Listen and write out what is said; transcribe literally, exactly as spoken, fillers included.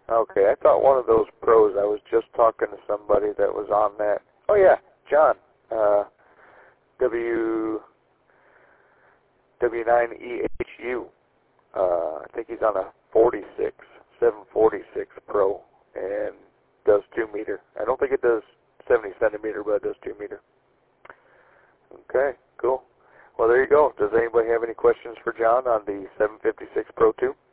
Okay, I thought one of those pros. I was just talking to somebody that was on that. Oh yeah, John. Uh, W W nine E H U. Uh, I think he's on a forty-six, seven forty-six Pro, and does two meter. I don't think it does seventy centimeter, but it does two meter. Okay, cool. Well, there you go. Does anybody have any questions for John on the seven fifty-six Pro two?